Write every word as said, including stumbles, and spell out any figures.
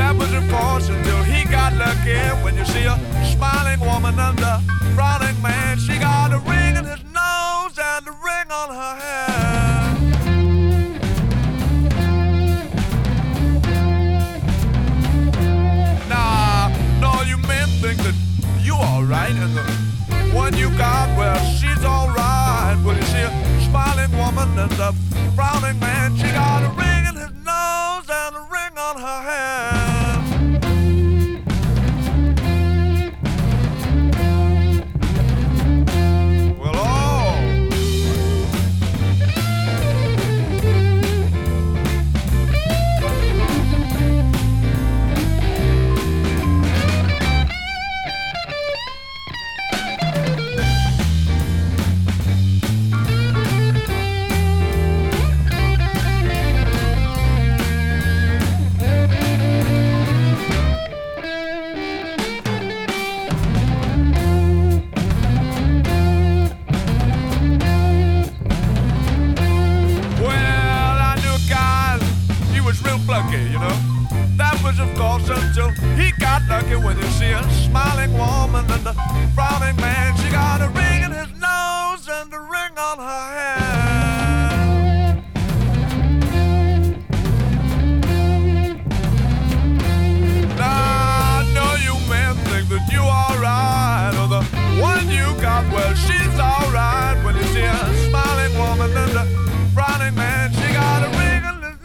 That was of course until he got lucky. When you see a smiling woman and a frowning man, she got a ring in his nose and a ring on her hand. Nah, no, you men think that you alright and the one you got, well, she's alright. Well, you see a smiling woman and a frowning man, she got a ring in his nose and a ring on her hand. Well, oh. You know, that was of course until he got lucky when you see a smiling woman and a frowning man. She got a ring in his